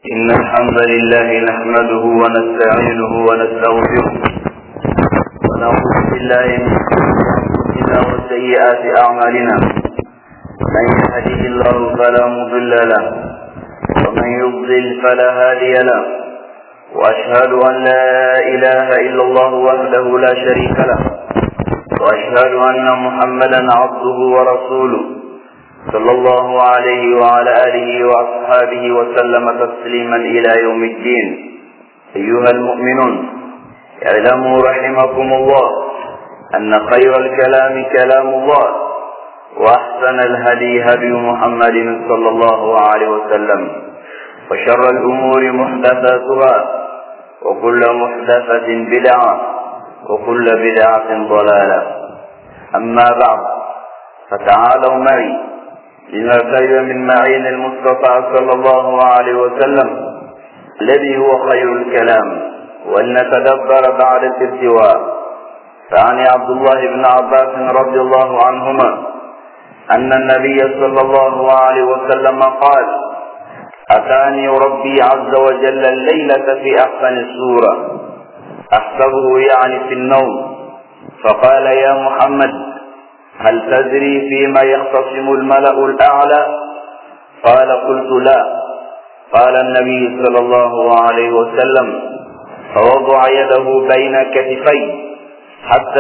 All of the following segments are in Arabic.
إن الحمد لله نحمده ونستعينه ونستغفره ونعوذ بالله من شرور أنفسنا وسيئات أعمالنا. من يهده الله فلا مضل له ومن يضلل فلا هادي له، وأشهد أن لا إله إلا الله وحده لا شريك له، وأشهد أن محمدا عبده ورسوله صلى الله عليه وعلى آله وأصحابه وسلم تسليما إلى يوم الدين. أيها المؤمنون، اعلموا رحمكم الله أن خير الكلام كلام الله، وأحسن الهدي هدي محمد صلى الله عليه وسلم، وشر الأمور محدثاتها، وكل محدثة بدعة، وكل بدعة ضلالة. أما بعد، فتعالوا معي لنرتقي من معين المصطفى صلى الله عليه وسلم الذي هو خير الكلام، ولنتدبر بعد الارتواء. فعن عبد الله بن عباس رضي الله عنهما أن النبي صلى الله عليه وسلم قال: أتاني ربي عز وجل الليلة في أحسن السورة، أحسبه يعني في النوم، فقال: يا محمد، هل تدري فيما يختصم الملأ الأعلى؟ قال: قلت: لا. قال النبي صلى الله عليه وسلم: فوضع يده بين كتفي حتى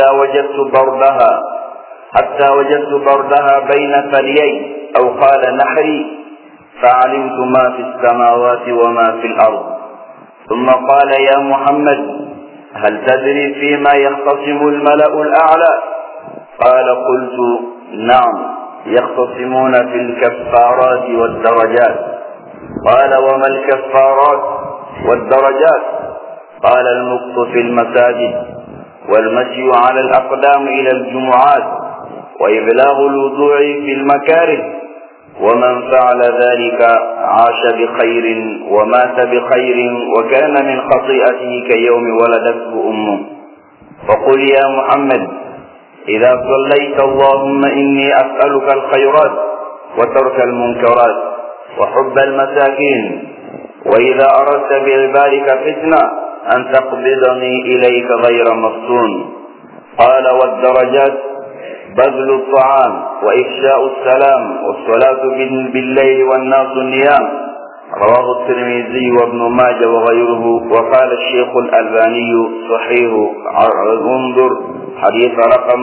وجدت بردها بين ثديي، أو قال نحري، فعلمت ما في السماوات وما في الأرض. ثم قال: يا محمد، هل تدري فيما يختصم الملأ الأعلى؟ قال: قلت: نعم، يختصمون في الكفارات والدرجات. قال: وما الكفارات والدرجات؟ قال: المكث في المساجد، والمشي على الأقدام إلى الجمعات، وإبلاغ الوضوء في المكاره، ومن فعل ذلك عاش بخير ومات بخير، وكان من خطيئته كيوم ولدته أمه. فقل يا محمد: إذا صليت اللهم إني أسألك الخيرات وترك المنكرات وحب المساكين، وإذا أردت بعبادك فتنة أن تقبضني إليك غير مفتون. قال: والدرجات بذل الطعام، وإفشاء السلام، والصلاة بالليل والناس نيام. رواه الترمذي وابن ماجه وغيره. وقال الشيخ الألباني: صحيح. انظر حديث رقم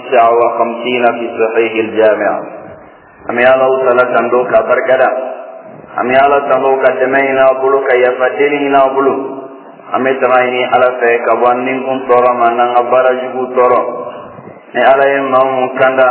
59 في صحيح الجامع. أمي الله تعالى تندوك بركدا، أمي الله تندوك دمينا بلوك يفترينا بلو، أمي تمايني على فيك وانين كن تورا مانا برجو تورا ni ala ye maa mun kanda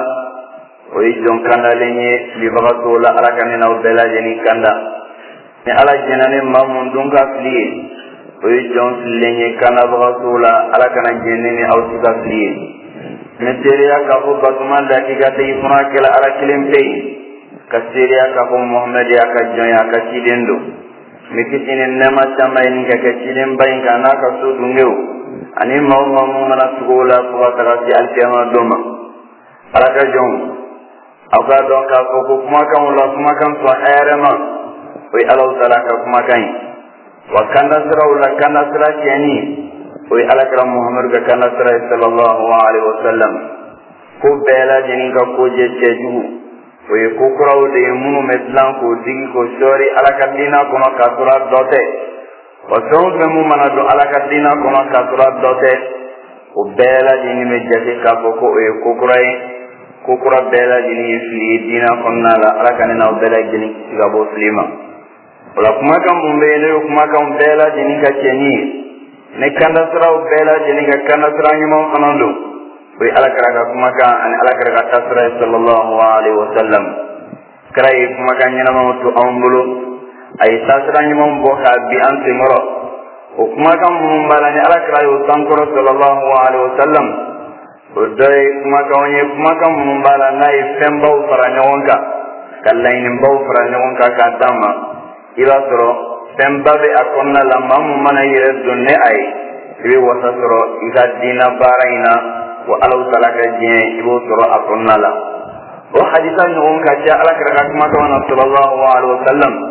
o ye jɔn kandalen ye filibagatɔw la ala ka ne n'aw bɛɛ lajɛlen kanda. ni ala jɛnna ni maa mun dun ka fili ye o ye jɔn fililen ye kandabagatɔw la ala kana jɛn ni aw si ka fili ye. ni seereya k'a fɔ batuma da k'i ka tegi fana kɛla ala kelen pe ye, ka seereya k'a fɔ muhamɛd y'a ka jɔn ye, a ka ciden don. ni kisi ni nɛɛma caman ye nin ka kɛ cidenba in kan n'a ka so dunkew ani maa o maa mun mana tugu o la fo ka taga se alikiyama don ma. ala ka jɔnw, aw k'a dɔn k'a fɔ ko kumakanw la kumakan sɔn hɛrɛ ma, o ye alaw taala ka kumakan ye. wa kandasiraw la kandasira tiɲɛni, o ye alakira muhamadu ka kandasira ye sallallahu alaihi wa sallam. ko bɛɛ lajɛlen ka kojɛ cɛjugu, o ye ko kuraw de ye minnu bɛ dilan k'o digi k'o sɔɔri ala ka diinɛ kɔnɔ k'a sɔrɔ a dɔ tɛ. wa fɛn o fɛn mun mana don ala ka diinɛ kɔnɔ k'a sɔrɔ a dɔ tɛ, o bɛɛ lajɛlen bɛ jate k'a fɔ ko o ye ko kura ye. ko kura bɛɛ lajɛlen ye fili ye diinɛ kɔnɔna la. ala ka ne n'aw bɛɛ lajɛlen kisi ka bɔ fili ma. o la kumakan mun bɛ yen n'o ye kumakan bɛɛ lajɛlen ka cɛnni ye, ni kandasiraw bɛɛ lajɛlen ka kandasira ɲuman fana don, o ye alakira ka kumakan ani alakira ka taasira ye sallallahu alaihi wa sallam. kira ye kumakan ɲɛnamaw to anw bolo, a ye taasira ɲuman bɔ k'a bi an senkɔrɔ. o kumakan minnu b'a la ni alakira y'o sankɔrɔ sallallahu alaihi wa sallam, o dɔ ye kumakanw ye, kumakan minnu b'a la n'a ye fɛnbaw fara ɲɔgɔn kan, ka laɲinibaw fara ɲɔgɔn kan k'a d'a ma, i b'a sɔrɔ fɛnba bɛ a kɔnɔna la. maa min mana yɛrɛ don ni a ye, i bɛ wasa sɔrɔ i ka diinɛ baara in na, wa alaw taala ka diɲɛ i b'o sɔrɔ a kɔnɔna la. o hadisa ɲɔgɔn ka ca alakira ka kumakanw na sallallahu alaihi wa sallam.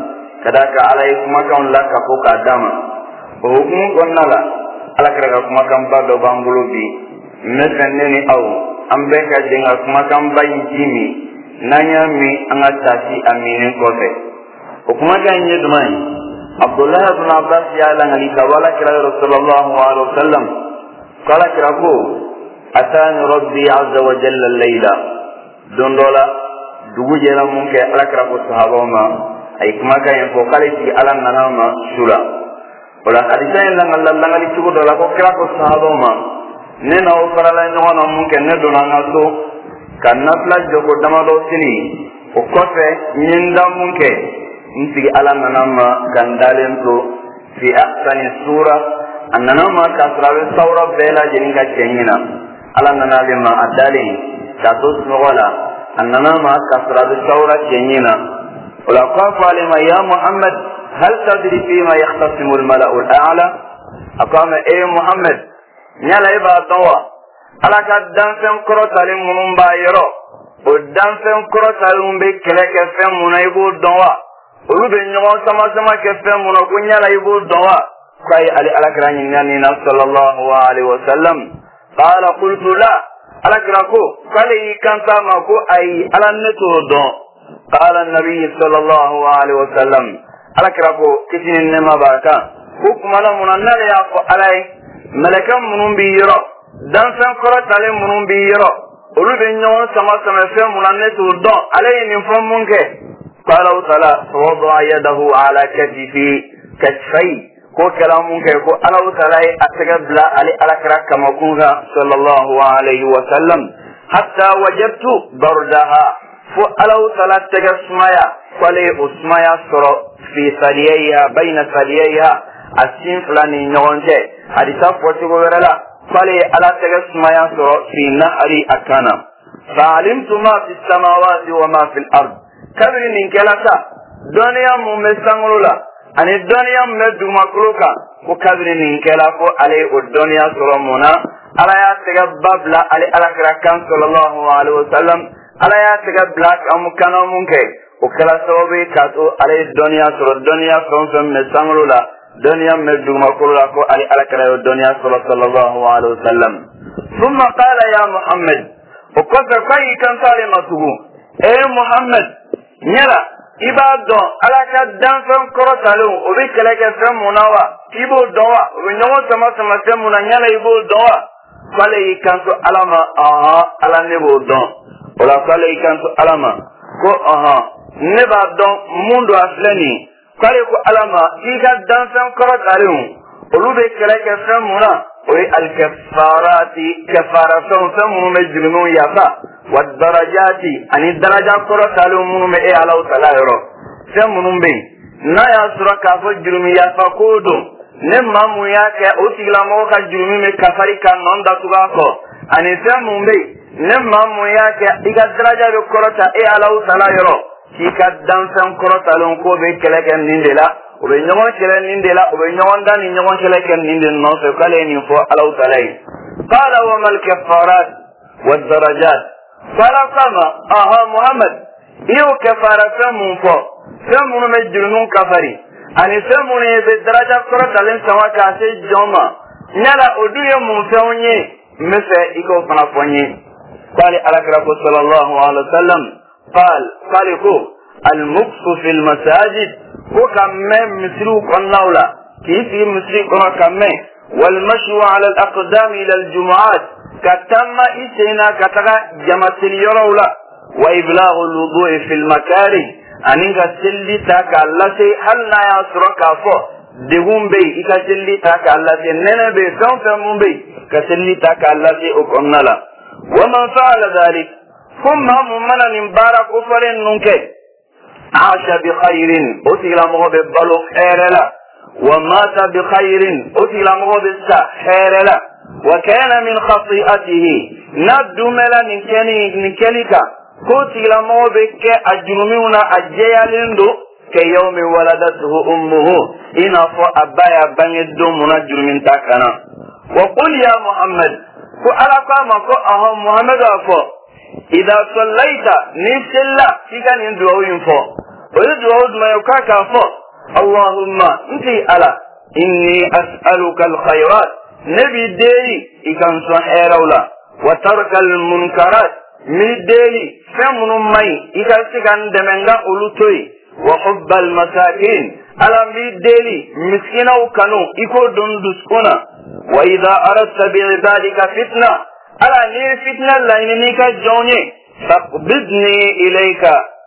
kadaka alaykum kan laka ko kadama o hukum gonnala ala kira kuma kan ba do bambulubi mesenneni aw ambe ka dinga kuma kan bayi jimi nanya mi anga tasi aminin kofe o kuma kan yedumai Abdullah ibn Abbas ya la ngali kawala kira Rasulullah sallallahu alaihi wasallam kala kira ko atani rabbi azza wa jalla al-layla dondola dugu jera mun ke ala kira ko sahaba ma ay kuma kan ko kaliti ala nanama sura wala hadisa en langali tugo do la ko kira ko sahaba ma nena o farala no hono mun ke ne do na so kan nafla jogo damado sini o kofe nyinda mun ke ntigi ala nanama gandalen to fi ahsani sura annanama kasrawe sawra bela jeninga chenyina ala nanalima adali tatus wala annanama kasrawe sawra chenyina wala qafa lima ya muhammad hal tadri fima yahtasimu al mala'u al a'la aqama ay muhammad nyala iba tawa ala ka danfen korotalim munum bayro o danfen korotalum be keleke fem munaibu donwa olu be ɲɔgɔn sama kɛ fɛn mun na ko ɲala i b'o dɔn wa ko ayi ale alakira ɲininka nin na sallallahu alaihi wa sallam qala qultu la alakira ko k'ale y'i kanto a ma ko ayi ala ne t'o dɔn qala nabi sallallahu alaihi wa sallam alakira ko kisi ni nɛɛma b'a kan ko kuma na mun na n'ale y'a fɔ ala ye mɛlɛkɛ minnu b'i yɔrɔ danfɛn kɔrɔtalen minnu b'i yɔrɔ olu be ɲɔgɔn sama fɛn mun na ne t'o dɔn ale ye nin fɔ mun kɛ قال تعالى فوضع يده على كتفي كو كلامك كو الله تعالى اتقبل على كرك مكوها صلى الله عليه وسلم حتى وجدت بردها فالله تعالى تجسمايا ولي اسمايا سر في ثدييها بين ثدييها السين فلاني نونجه حديثا فوتو ورلا فلي على تجسمايا سر في نهر اكانا فعلمت ما في السماوات وما في الارض kabiri nin kɛla sa dɔnniya mun bɛ sankolo la ani dɔnniya mun bɛ dugumakolo kan ko kabiri nin kɛla ko ale ye o dɔnniya sɔrɔ mun na ala y'a tɛgɛ ba bila ale alakira kan sallallahu alaihi wa sallam ala y'a tɛgɛ bila kana mun kɛ o kɛla sababu ye k'a to ale ye dɔnniya sɔrɔ dɔnniya fɛn o fɛn min bɛ sankolo la dɔnniya min bɛ dugumakolo la ko ale alakira ye o dɔnniya sɔrɔ sallallahu alaihi wa sallam thumma qala ya muhammad o kɔfɛ ko a y'i kanto ale ma tugun muhammad nyala iba dɔn ala ka danfɛn kɔrɔtalen o bɛ kɛlɛ kɛ fɛn mun na wa i b'o dɔn wa o bɛ ɲɔgɔn sama fɛn mun na nyala i b'o dɔn wa k'ale y'i kanto ala ma ala ne b'o dɔn o la k'ale y'i kanto ala ma ko ne b'a dɔn mun don a filɛ nin k'ale ko ala ma i ka danfɛn kɔrɔtalen olu bɛ kɛlɛ kɛ fɛn mun na o ye alikɛfarati kɛfarafɛnw fɛn minnu bɛ jurumiw yafa wa darajati ani daraja kɔrɔtalen minnu bɛ Alahu Taala yɔrɔ fɛn minnu bɛ yen n'a y'a sɔrɔ k'a fɔ jurumi yafa ko don ne maa mun y'a kɛ o tigilamɔgɔ ka jurumi bɛ kafari ka nɔ datugu a kɔ ani fɛn mun bɛ yen ne maa mun y'a kɛ i ka daraja bɛ kɔrɔta Alahu Taala yɔrɔ k'i ka danfɛn kɔrɔtalen ko bɛ kɛlɛ kɛ nin de la o bɛ ɲɔgɔn kɛlɛ nin de la o bɛ ɲɔgɔn da ni ɲɔgɔn kɛlɛ kɛ nin de nɔfɛ k'ale ye nin fɔ Alahu Taala ye qala wa mal kafarat wa darajat qala kama Muhammad i y'o kafara fɛn mun fɔ fɛn minnu bɛ jurumiw kafari ani fɛn minnu bɛ daraja kɔrɔtalen sama k'a se jɔn ma yala o dun ye mun fɛnw ye n bɛ fɛ i k'o fana fɔ n ye k'ale alakira ko sallallahu alaihi wa sallam k'ale ko al-muksu fil masajid ko ka mɛn misiriw kɔnɔnaw la k'i sigi misiri kɔnɔ ka mɛn walmashu ala al-aqdam ila al-jumu'at ka taama i sen na ka taga jamaseli yɔrɔw la wa iblaghu al-wudu'i fil makari ani ka selili ta k'a lase hali n'a y'a sɔrɔ k'a fɔ degun bɛ yen i ka selili ta k'a lase nɛnɛ bɛ yen fɛn o fɛn mun bɛ yen ka selili ta k'a lase o kɔnɔna la wa man fa'ala dhalik ko maa mun mana nin baara kofɔlen ninnu kɛ عاش بخير أتي لمغو ببالو خير لا ومات بخير أتي لمغو بالسا خير لا وكان من خطيئته نبدو ملا نكلك كوتي لمغو بك أجرميونا أجيالندو كيوم ولدته أمه إنا فو أبايا بنيدو منجر من تاكنا وقل يا محمد كو ألاقا كو محمد أفو إذا صليت نفس الله فيك ندعو ينفو ويدعو ما يكاك فو اللهم انتي ألا إني أسألك الخيرات نبي ديلي إكان صحيرولا وترك المنكرات من ديلي فمن مي إكان سكان دمنغا أولوتوي وحب المساكين ألا من ديلي مسكين وكانوا إكو دندسكونا وإذا أردت بعبادك فتنة ألا نير فتنة لأننيك جوني فاقبضني إليك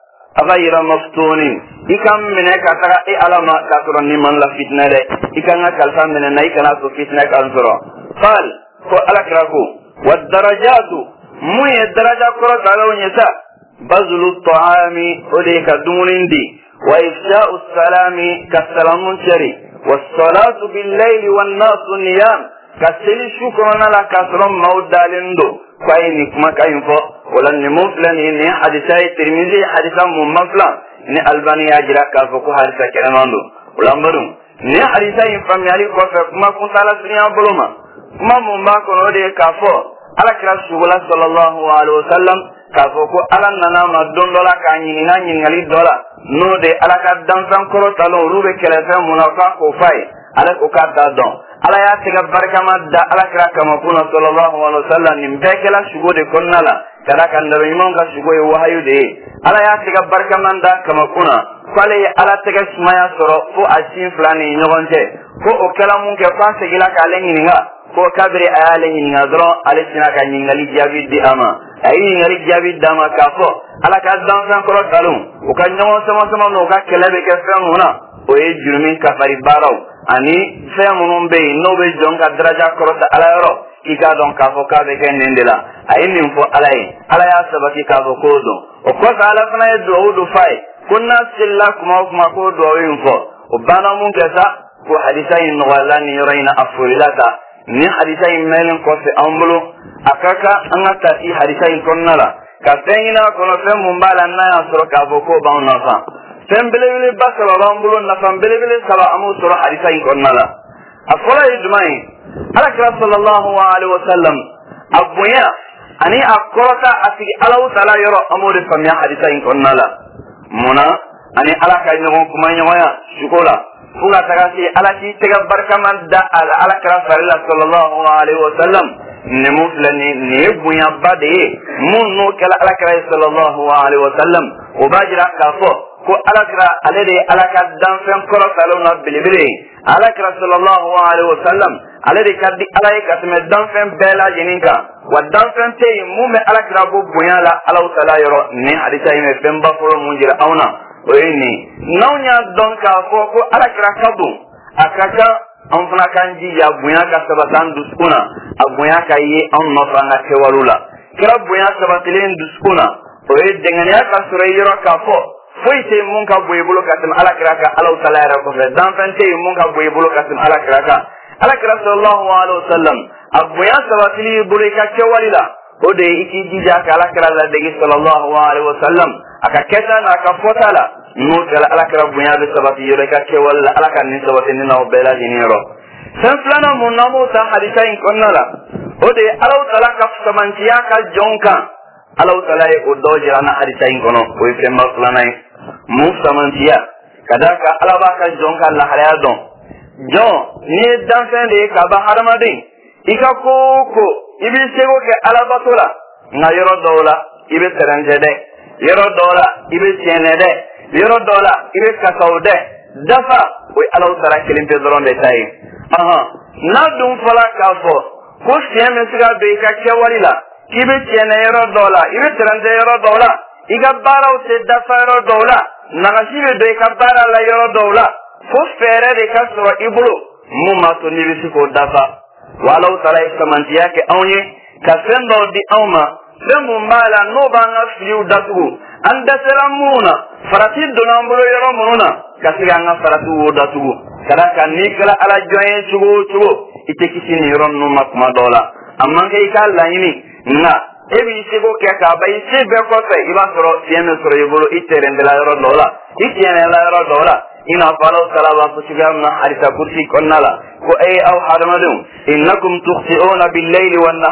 غير مفتون إكام منك ترى ألا ما كثرني من لا فتنة لي إكام كالفا من النايك ناسو فتنة كالفرا قال فألا كراكو والدرجات موي الدرجة كرة على ونساء بذل الطعام أوليك دون دي وإفشاء السلام كالسلام شري والصلاة بالليل والناس نيام كسلي شكرنا لك كسرم موت دالندو فاينك ما كاينفو ولن نمفلن إني حديثاي ترمزي حديثا ممفلن إني ألباني أجراك كالفوكو حديثا كلماندو ولنبرم إني حديثاي فميالي كوفر كما كنت على سريان بلوما كما ممباكو نودي كافو على كراس شغلا صلى الله عليه وسلم كافوكو على ننام الدون دولا كانينا نينغالي دولا نودي على كدنسان كرو تلون روبي كلفة منافا كوفاي على كوكاتا دون ala ya tiga barkama da ala kira kama kuna sallallahu alaihi wasallam nimbekela shugo de konnala kada kan da imam ka shugo e wahayu de ala ya tiga barkama da kama kuna kwale ala tiga smaya soro fo asin flani nyogonte ko o kala mun ke fa segila ka lenginga ko kabire ayale nginga dro ale sina ka ngingali jabi di ama ayi ngali jabi dama ka fo ala ka dan san ko talum o ka nyomo sama sama no ka kelabe ke famuna o e jurmin ka fari baraw ani femunum be no be jonga daraja korota alayro ika don ka fo ka be kendela ay nim fo alay alaya sabati ka fo kodo o ko ala fana do wudu fay kunna silla kuma ko do info o bana mun kesa ko hadithain walani yurina afulata ni hadithain melen ko se ambulo akaka angata i hadithain konnala ka tengina kono femum bala na asro ka fo ko bauna fa tembelele basala rambulo na fambelele sala amu sura hadisa ikonnala afola ijmai alaka sallallahu alaihi wasallam abuya ani akorata asigi alau tala yoro amu de famya hadisa ikonnala mona ani alaka nyon kuma nyoya shukola fuga tagasi alaki tega barkaman da alaka sallallahu alaihi wasallam nemu flani ne buya bade munno kala alaka sallallahu alaihi wasallam ubajira kafo ko alakra alade alaka dan fen koro salona bilibili alakra sallallahu alaihi wasallam alade kaddi alaika tme dan fen bela jininka wa dan fen te mume alakra bo bunyala alau tala yoro ni hadisa ime bemba foro munjira auna oyini nawnya donka ko alakra kadu akaka anfuna kanji ya bunya ka sabatan duskuna abunya kayi an nofanga kewalula kira bunya sabatilen duskuna oye dengania ka surayiro ka fo foite mun ka boye bolo katim ala kiraka ala taala ko fe dan fante mun ka boye bolo katim ala kiraka sallallahu alaihi wasallam abuya sabatili bolo ka kewalila ode iki jija ka ala kirala de sallallahu alaihi wasallam aka keta na ka fotala no kala ala kira buya be sabati yore ka kewala ala kan ni sabati ni no bela dinero san plana mun namo ta hadisa in konnala ode ala taala ka samantiya ka jonka ala taala o dojira na hadisa in kono o fe maslana musamantiya kadaka alaba ka jonka la haya don jon ni danfen de ka ba harmadin ika koko ibi sego ke alaba tola na yoro dola ibe teranje de yoro dola ibe tiene de yoro dola ibe kasaude dafa o alaw tara kelim pe doron de tay aha na dum fala ka fo ko sieme siga be ka kewalila ibe tiene yoro dola ibe teranje yoro dola iga baraw te dafaro dola nagasibe do ka bara la yoro dola fo fere de ka so ibulu mumma to nibisi ko dafa walau tala iskamantiya ke awye ka sendo di awma semu mala no banga fiu datu anda seramuna farati donambulo yoro mununa kasiga nga faratu datu kada kan nikala ala joye chugo ite kisini yoro no makma dola amma ke ka laini na ebi sego ke ka bai sebe ko se iba soro sieme soro yibolo itere ndela yoro dola itiene la yoro dola ina falau salaba fusigam na hadisa kursi konnala ko ay aw hadamadum innakum tukhti'una bil layli wan nahar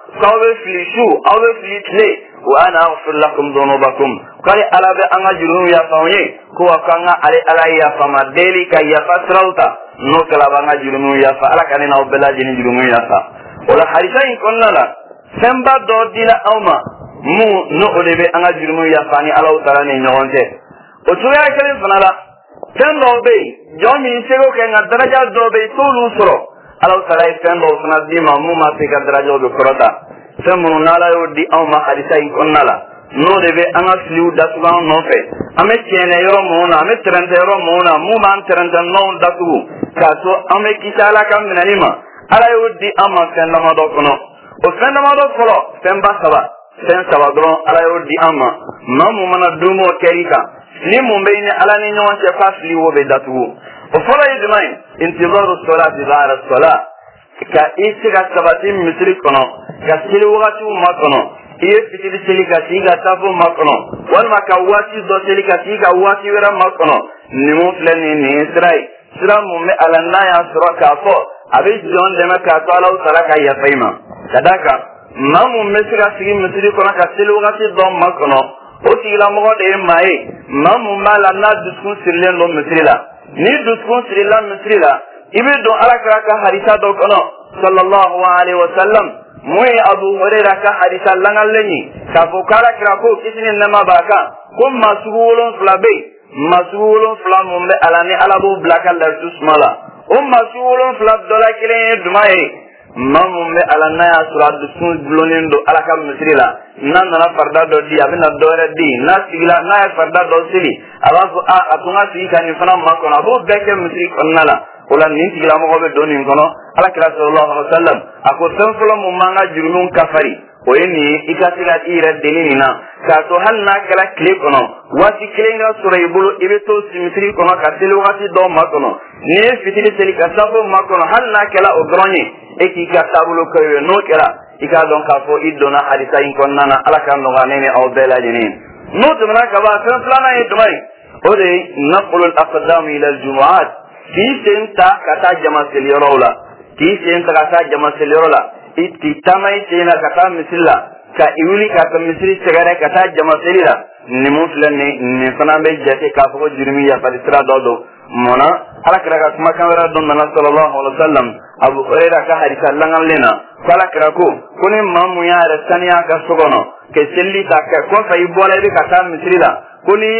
kawe filishu awe filitle wa ana aghfir lakum dhunubakum kali ala be anga jurum ya fawni ko akanga ala ya fama delika ya fasrauta no kala banga jurum ya fa ala kanina obela jini jurum ya fa wala harisa in konnala semba do dina awma mu no olebe anga jurum ya fani ala utara ni nyonte o tuya kele fanala semba be jomi sego ke nga daraja do be tulu soro ala utara semba usna dima mu ma te ka daraja do korota sembu nala yo di awma harisa in konnala no debe anga fliu dasuga no fe ame tiene yoro mona ame trente yoro mona mu man trente no dasugu kaso ame kisala kam minanima ala yo di amma sendama do kono o sendama do kolo semba saba sen saba do ala yo di amma mamu mana dumo kerika ni mumbe ni ala ni nyon se fasli wo be dasugu o folo yidmai intizaru salati ba'da salat ka isiga sabati misri kono ka sili wakati makono iye fitili seli ka siga tafu makono walma ka wati do seli ka siga wati wera makono ni mo flani ni Israel sira mo me alanna ya sura ka fo abi jon de ma ka to ala sara ka ya faima kadaka mamu mesira sigi misri kono ka seli wakati do makono o tigila mo de mai mamu mala na duskun sirlen lo misri la ni duskun sirlen misri la ibe do alaka ka harisa do kono sallallahu alaihi wasallam moy Abu Hurairah ka hadisa langaleni ka ko kala kira ko kisini nama baka ko masugulun flabe masugulun flam mumbe alani alabu blakal dar tusmala masugulun flab dola kile dumaye mamumbe alana ya surat dusun blonindo alaka misrila nan na farda do di abina dore di na sigila na farda do sili abazu atunga sika ni fana makona bo beke misri konnala wala ni sigila mo be doni kono ala kira sallallahu alaihi wasallam ako sanfula mo manga jurumun kafari o yeni ikasiga ira denina ka to hanna kala kle kono wati klenga suray bulu ibeto simitri kono ka telu wati do makono ni fitili seli ka safo makono hanna kala odroni eki ka tabulo kayo no kala ika don ka fo idona hadisa in konnana ala kan no ganene aw bela dinin no tumna ka ba sanfula na idmai o de naqulu al aqdam ila al jumu'at ki senta kata jama selirola ki senta kata jama selirola itti tamai sena kata misilla ka iuli kata misri segara kata jama selira ni muslanne ni fanabe jate ka fo jurmi ya falisra dodo mona ala kira ka kuma kamera don na sallallahu alaihi wasallam Abu Hurairah ka hadisa langal lena kala kira ko kuni mamu ya rasaniya ka sogono ke selli ta ka ko fa ibola be kata misrila kuni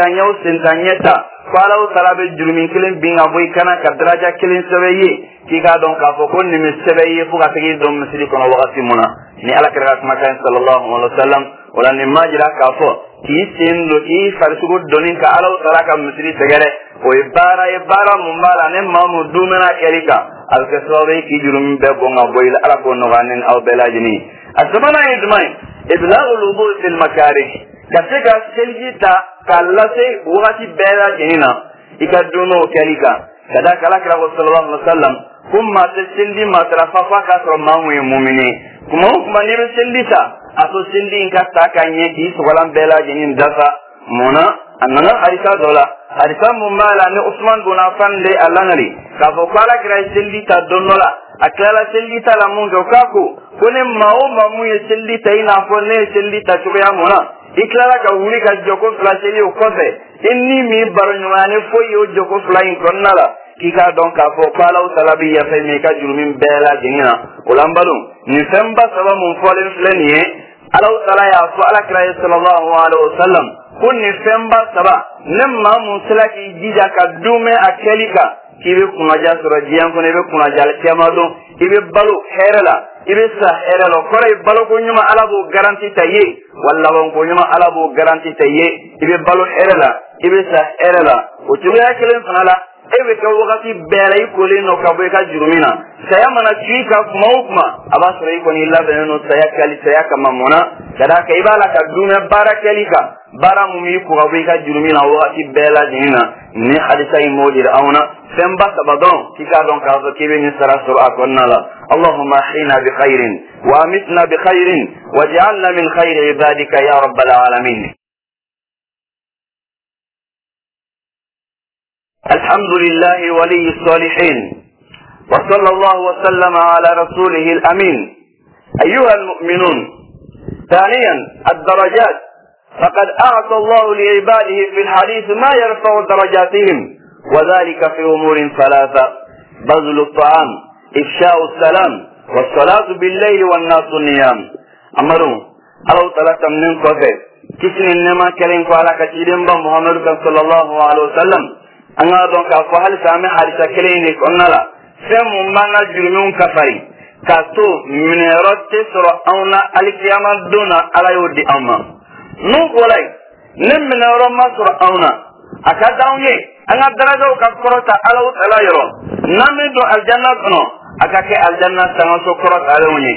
sentanyeta falaw salabe jurmi kilen binga boy kana ka daraja kilen sebeye ki ga don ka fo ko ni mi sebeye fu ka tegi don misri kono wakati muna ni ala kira ka makan sallallahu alaihi wasallam wala ni majira ka fo ki sendo ki farsugo donin ka ala salaka misri segere o ibara mumbala ne mamu dumena kerika al kasrawe ki jurmi be bonga boy ala ko no ganen aw belajini asbana idmai iblagul wudu fil makarih kasika seljita kalase wakati bela jenina ikaduno kelika kada kala kala sallallahu alaihi wasallam kuma sendi matrafa fa ka so mamu mu'mini kuma ni sendita aso sendi inka takanye ki solan bela jenin dafa mona anana harisa dola harisa mumala ni Usman bin Affan de alanari ka fo kala kala sendita donola akala sendita la mungo kako kone mamu ye sendita ina fo ne sendita chuya mona iklara ka wuli ka joko flasheli o kofe inni mi baronywane fo yo joko flying konnala kika don ka fo kala usalabi ya fe me ka jurumin bela jinina ulambalu ni samba saba mun folen fleniye ala usala ya fo ala kira sallallahu alaihi wasallam kunni samba saba nemma mun salaki jija ka dume akelika kibe kunaja sura jiyan ko ne be kunaja kemado ibe balu herala ibe sa heralo kore balu ko nyuma ala bo garanti taye walla won ko nyuma ala bo garanti taye ibe balu herala ibe sa herala o tuya kelen fanala ebe ka wakati belay ko le no ka boy ka jurumina saya mana chika kuma aba sura ko ni la beno saya kali saya kama mona kada ka ibala ka dume barakalika bara mumi ko boy ka jurumina wakati bela jinina ni hadisa imodi auna semba sabadon kika don ka zo kibe ni sara sura akonnala allahumma hina bi khairin wa amitna bi khairin waj'alna min khairi ibadika ya rabbal alamin. الحمد لله ولي الصالحين وصلى الله وسلم على رسوله الأمين أيها المؤمنون، ثانيا الدرجات، فقد أعطى الله لعباده في الحديث ما يرفع درجاتهم، وذلك في أمور ثلاثة: بذل الطعام، إفشاء السلام، والصلاة بالليل والناس نيام. أمروا ألو ثلاثة من كفر كسن إنما كلين قال كثيرين محمد صلى الله عليه وسلم أنا دونك أفعل سامي حديث كلين كنا لا سم منا جرمون كفري كاتو من رت سر أونا الكيامة دون على يودي أما نقولي نمن رما سر أونا أكادوني أنا درجة كفرت على وتلا يرو نمدو الجنة كنو أكاك الجنة سانسو كفرت على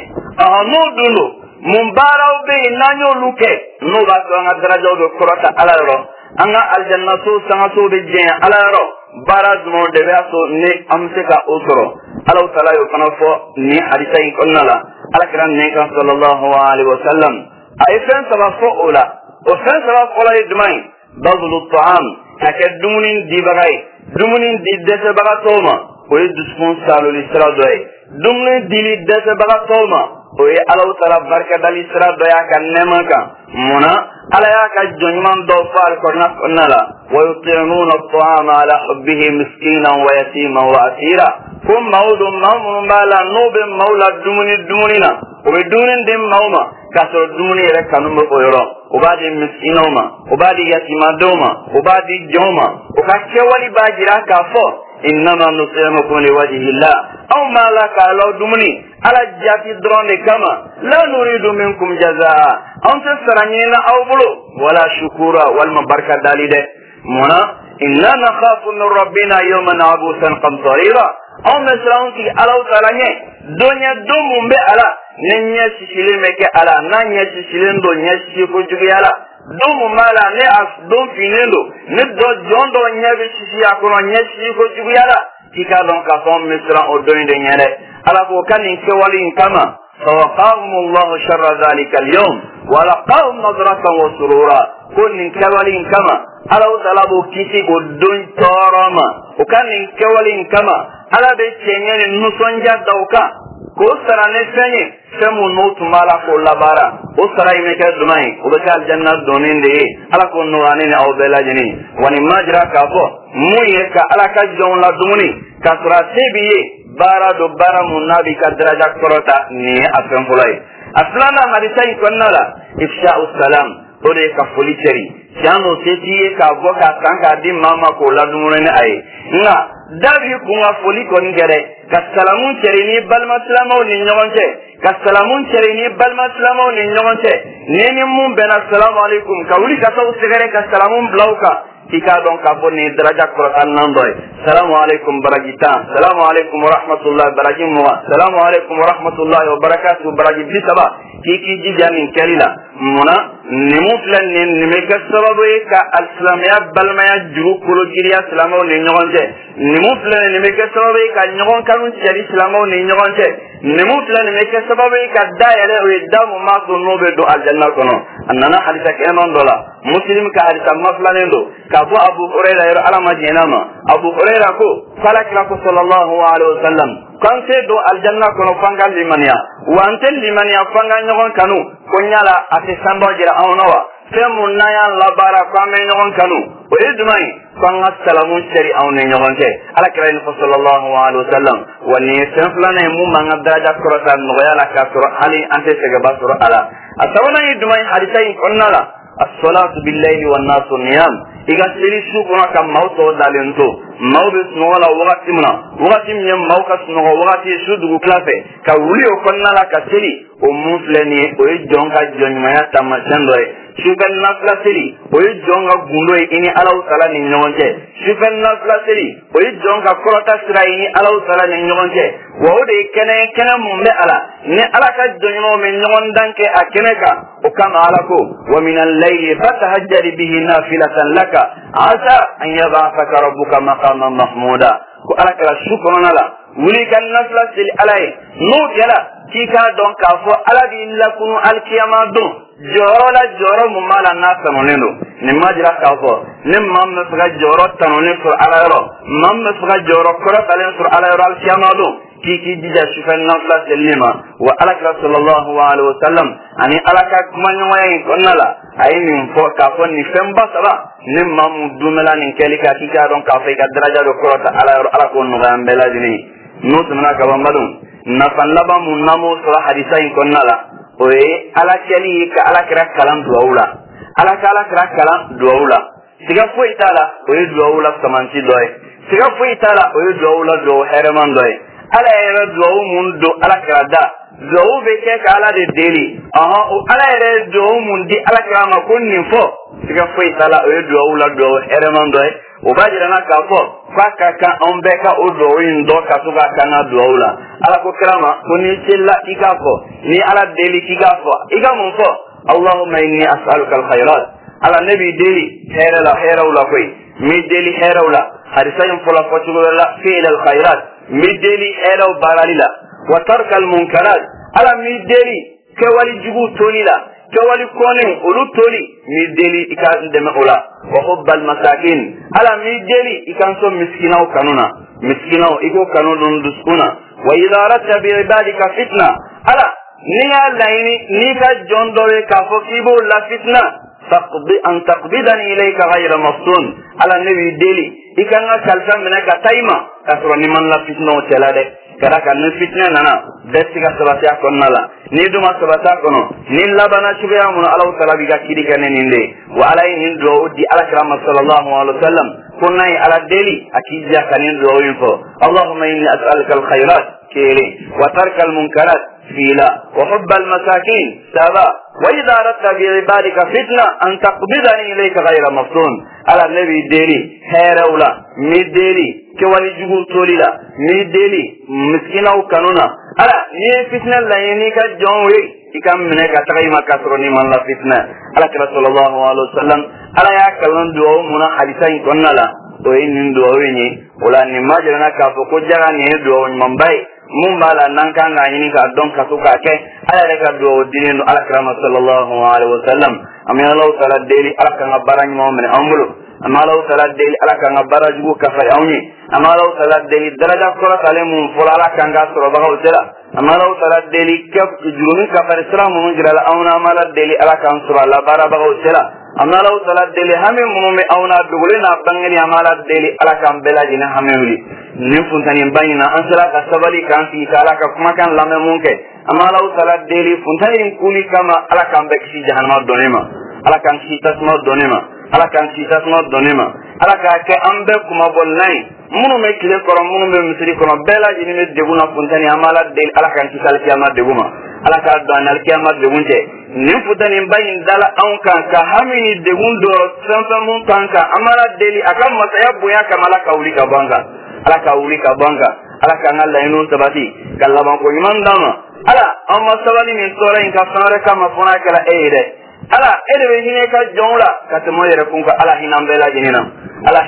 نودلو mumbaraw be nanyo luke no ba so nga daraja do korota alaro anga aljanna so sanga so be je alaro baraz mo de baso ne amseka usro alaw tala yo kana fo ni hadisa in konnala alakran ne kan sallallahu alaihi wasallam ay fen saba fo ola o fen saba fo la idmai bazlu ta'am akadunin dibagay dumunin didde bagatoma o yidskon salu lisra doy dumunin dilidde bagatoma oye alaw tala barka dali sira doya kan nemaka muna ala ya ka jonman do fal ko naknala wa yutimuna at-ta'ama ala hubbihi miskinan wa yatiman wa asira kum mawdum mamun bala nobe mawla dumunina o be dunin dem mawma kaso dumuni re kanum ko yoro o badi miskinoma o badi yatima doma o badi joma o ka kewali bajira ka fo إنما نطعمكم لوجه الله أو ما لك لو دمني على جاتي درون كما لا نريد منكم جزاء أنت سرنينا أو بلو ولا شكورا والمبركة دالده منا إننا نخاف من ربنا يوما عبوسا قمطريرا أو مثلا في ألو تلاني دنيا دوم بألا ننيا ششلين مكي ألا ننيا ششلين دو نيا ششيكو جوغي ألا domu mala ne as dom finendo ne do jondo nyabe sisi akono nyasi ko juguyala tika don ka fon misra o do inde nyare ala ko kanin ke walin kama fawaqahum Allah sharra zalika al-yawm wa laqahum nadratan wa surura kunin ke walin kama ala talabo kisi go don torama o kanin ke walin kama ala be chenyene nusonja dauka ko sarane fenye semu notu mala ko labara o sarai me ka dumai o be kal jannat donin de ala ko no anene aw bela jini wani majra ka fo muye ka ala ka jon la dumuni ka sura sebiye bara do bara munabi ka daraja korota ni afen fulai aslana hadisa ikonnala ifsha'u salam o de ka foliceri jano setiye ka boka tanka di mama ko la dumuni ai nga davi kunga foli kon gere kasalamun cerini balma salamo ni nyonte kasalamun cerini balma salamo ni nyonte neni mum bena assalamu alaikum kawli ka taw segere kasalamun blauka tika don ka bonni daraja qur'an nandoy assalamu alaikum barajita assalamu alaikum wa rahmatullahi barajim wa assalamu alaikum wa rahmatullahi wa barakatuh barajib bisaba kiki jijamin kalila muna nimuflan nimeka sababu ka al-islamiyya balmaya juru kolo kiriya islamo ni nyonte nimuflan nimeka sababu ka nyon kanun ceri islamo ni nyonte nimuflan nimeka sababu ka dayale o damu ma ko nobe do aljanna kono annana hadisa kenon dola muslim ka hadisa maflanendo ka bu abu hurairah yar alama jinama abu hurairah ko falakla ko sallallahu alaihi wasallam kan se do aljanna kono fangal limaniya wa antel limaniya fangal nyon kanu konyala ate sambo jira awnawa femun naya labara kwame nyon kanu o edmai kan assalamu shari awne nyon te ala kirain sallallahu alaihi wasallam wani sanflana mu manga daraja korota noyala ka sura ali ante sega basura ala asawna edmai hadisai konnala as-salatu bil-layli wan-nasu niyam iga siri sukuna kam mawto dalento mawbe wala wakati min mawka sno wakati sudu klafe ka wuli o konnala ka siri o mufleni o jonga jonmaya tamasando shukan nasla siri o jonga gundo ini alaw sala ni nyonje shukan nasla siri o jonga korota sira ini alaw sala ni nyonje wo de kene mumbe ala ni ala ka jonno men nyon danke akeneka o kam ala ko wa min al-layli fatahajjal bihi nafilatan laka asa an yab'athaka rabbuka maqaman mahmuda ko ala kala shukrana la wuli kan nasla sil alay no jala kika don ka fo ala bi lakunu al-qiyama don joro mumala na tanoneno ni majira ka fo ni mamma faga joro tanone sur ala ro mamma faga joro kora talen sur ala ro al-qiyama don kiki dija shufan nafla selima wa alaka sallallahu alaihi wasallam ani alaka kumanyo wayin konnala ay min fo ka fon ni femba saba nim mamu dumela ni kelika kika don ka fe ka daraja do ko ta ala ko no gambela dini no tunna ka bambadum na fallaba mun namo sura hadisa in konnala oye ala keli ka ala kira kalam duaula ala kala kira kalam duaula siga fo itala oye duaula samanti doy siga fo itala oye duaula do hereman doy ala yɛrɛ duwawu mun don ala kira da duwawu bɛ kɛ ka ala de deli ala yɛrɛ duwawu mun di ala kira ma ko nin fɔ siga foyi t'a la o ye duwawu la duwawu hɛrɛman dɔ ye o b'a jira n na k'a fɔ k'a ka kan anw bɛɛ ka o duwawu in dɔn ka to k'a kan ka duwawu la ala ko kira ma ko ni selila i k'a fɔ ni ala deli k'i k'a fɔ i ka mun fɔ allahumma inni as'aluka al-khayrat ala ne b'i deli hɛrɛ la hɛrɛw la koyi mi deli hɛrɛw la hadisa in fɔlɔ fɔcogo la fi'l al-khayrat mideli elaw baralila wa tarka al munkarat ala mideli kewali jugu tolila kewali kone ulu toli mideli ikan deme ola wa hubbal masakin ala mideli ikan so miskinaw kanuna miskinaw iko kanun duskuna wa idha aratta bi ibadika fitna ala niya laini nika jondowe ka fo kibo la fitna taqbi an taqbidani ilayka ghayra maftun ala nabi deli ikanga kalfa menaka taima kasro ni man la fitna o telade kala kan ni fitna nana bestiga sabata konnala ni duma sabata kono ni labana chuya mun ala taala biga kidi kaneninde wa alayhi do di ala karam sallallahu alaihi wasallam kunai ala deli akija kanin do info allahumma inni as'aluka alkhairat kiri wa tarka almunkarat fila wa hubba almasakin saba wa idha aradta bi ibadika fitna an taqbidani ilayka ghayra maftun ala nabi deli herawla mi deli ke wali jugu tolila mi deli miskinaw kanuna ala ni fitna la yani ka jonwe ikam mene ka tagay makasro ni man la fitna ala sallallahu alaihi wasallam ala ya kalan duo muna hadisa in konnala to in duo ni wala ni majana ka fo ko jara ni duo mambai mun bala nan kan ga yini ka don ka suka ke ala reka duo dinin ala sallallahu alaihi wasallam amma Allah taala deli ala kan barani mo men amulu amma Allah taala deli ala kan baraju ka fa yawni amma Allah taala deli daraja ko kale mun fula ala kan ga soro bago dela amma Allah taala deli ke jurumi ka fa islam mun gira la awna mala deli ala kan sura la bara bago dela amma Allah taala deli hamme mun me awna dugule na bangani amala deli ala kan belaji na hamme wuli nin funtani bayina an sala ka sabali kan fi ala ka kuma kan lamme mun ke amma Allah taala deli funtani kuni kama ala kan be kisi jahannama donema ala kan si tasma donema ala kan si tasma donema ala ka ke ambe kuma bonnai munu me kile korom munu me misri korom bela jini me deguna funtani amala del ala kan si sal kiyama deguma ala ka do anal kiyama degunte nin futani bayin dala an kan ka hamini degun do sansa mun kan ka amala deli akam masaya buya kamala ka uli ka banga ala ka uli ka banga ala kan Allah inu sabati kallaban ko iman dama ala amma sabali min sura in ka sare kama fona kala eide ala edebe hine ka jonla katamo yere kun ka ala hina mbela jinina ala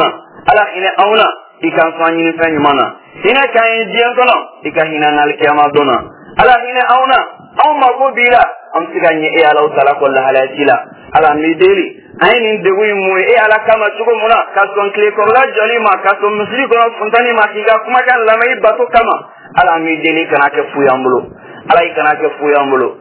hina auna ikan fanyi ni fanyi mana hina kan jiyan kono ikahina nal kiyama dona ala hina auna aw mago bila am siganye e ala taala ko la halajila ala mi deli ayni de wi mu e ala kama tugo muna kason kle ko la joli ma kason musri ko funtani ma kiga kuma kan la mai bato kama ala mi deli kana ke fuyambulo ala kana ke fuyambulo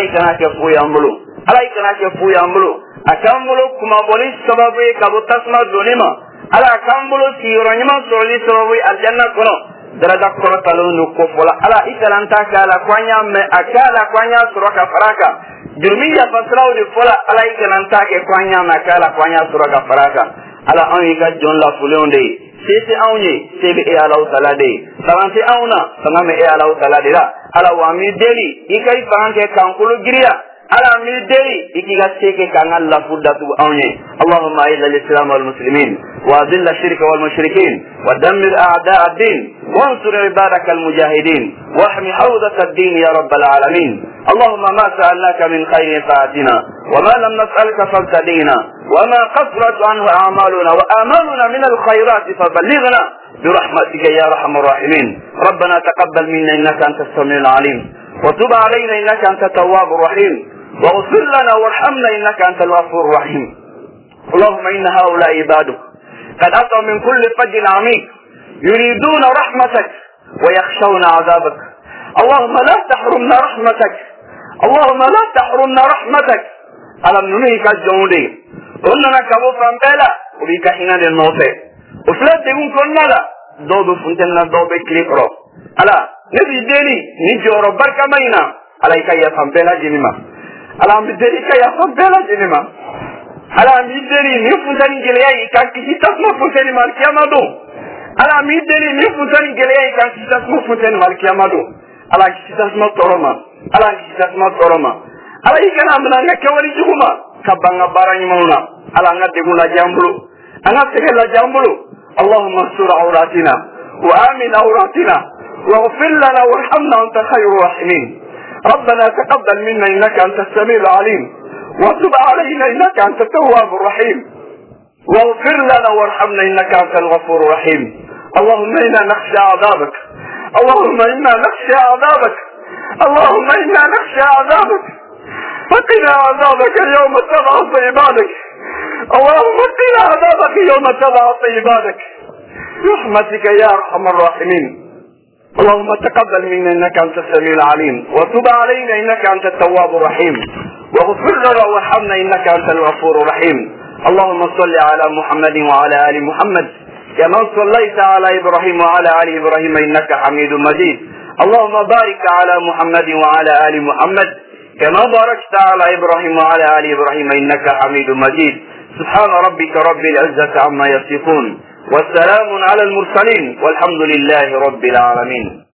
ala ikana ke fuyambulo akambulo kuma boli sababu kabo tasma donema ala akambulo sironyima soli sababu aljanna kono daraja kono talonu ko fola ala ikalanta kala kwanya me akala kwanya suraka faraka jurmiya fasraw de fola ala ikalanta ke kwanya me akala kwanya suraka faraka ala an yiga jonla fulonde sisi awnye sebe e ala taala de sabanti awna samame e ala taala de ala wa mi deli ikai fanke kankulu giriya ala mi deli ikiga seke kan Allah fudatu awnye Allahumma a'izz al-islam wal muslimin wa adhill ash-shirka wal mushrikeen wa dammir a'da' ad-din wansur ibadak al-mujahidin wahmi hawzat ad-din ya rabb al-alamin Allahumma ma sa'alnaka min khayrin fa'atina wa ma lam nas'alka fabtadina wa ma qasrat anhu a'maluna wa amaluna min al-khayrat faballighna برحمتك يا ارحم الراحمين ربنا تقبل منا انك انت السميع العليم وتب علينا انك انت التواب الرحيم واغفر لنا وارحمنا انك انت الغفور الرحيم اللهم ان هؤلاء عبادك قد اتوا من كل فج عميق يريدون رحمتك ويخشون عذابك. اللهم لا تحرمنا رحمتك، اللهم لا تحرمنا رحمتك. ألم ننهك الجنودي قلنا كبو فانبلا وبيك حين للنوفي وفلات ديكون كنا لا دوبي فنتنا دوبي كليكرو ألا نبي ديني نجورو بركة مينا عليك يا فانبلا جنما ألا مدريك يا فانبلا جنما ألا مدري نفوزاني جلياي كان كي تسمى فوزاني مالكي أمادو ألا مدري نفوزاني جلياي كان كي تسمى فوزاني مالكي أمادو ألا كي تسمى طرما ألا كي تسمى طرما ألا يكنا منا كوري جهما كبانا باراني مونا ألا نتقونا جامبلو أنا تقل جامبلو. اللهم استر عوراتنا وآمن عوراتنا واغفر لنا وارحمنا وانت خير الراحمين. ربنا تقبل منا إنك أنت السميع العليم وتب علينا إنك أنت التواب الرحيم واغفر لنا وارحمنا إنك أنت الغفور الرحيم. اللهم إنا نخشى عذابك، اللهم إنا نخشى عذابك، اللهم إنا نخشى عذابك. فقنا عذابك يوم تبعث عبادك، اللهم قنا عذابك يوم تبعث عبادك برحمتك يا أرحم الراحمين. اللهم تقبل منا إنك أنت السميع العليم وتب علينا إنك أنت التواب الرحيم واغفر لنا وارحمنا إنك أنت الغفور الرحيم. اللهم صل على محمد وعلى آل محمد كما صليت على إبراهيم وعلى آل إبراهيم إنك حميد مجيد. اللهم بارك على محمد وعلى آل محمد كما باركت على إبراهيم وعلى آل إبراهيم إنك حميد مجيد. سبحان ربك رب العزة عما يصفون والسلام على المرسلين والحمد لله رب العالمين.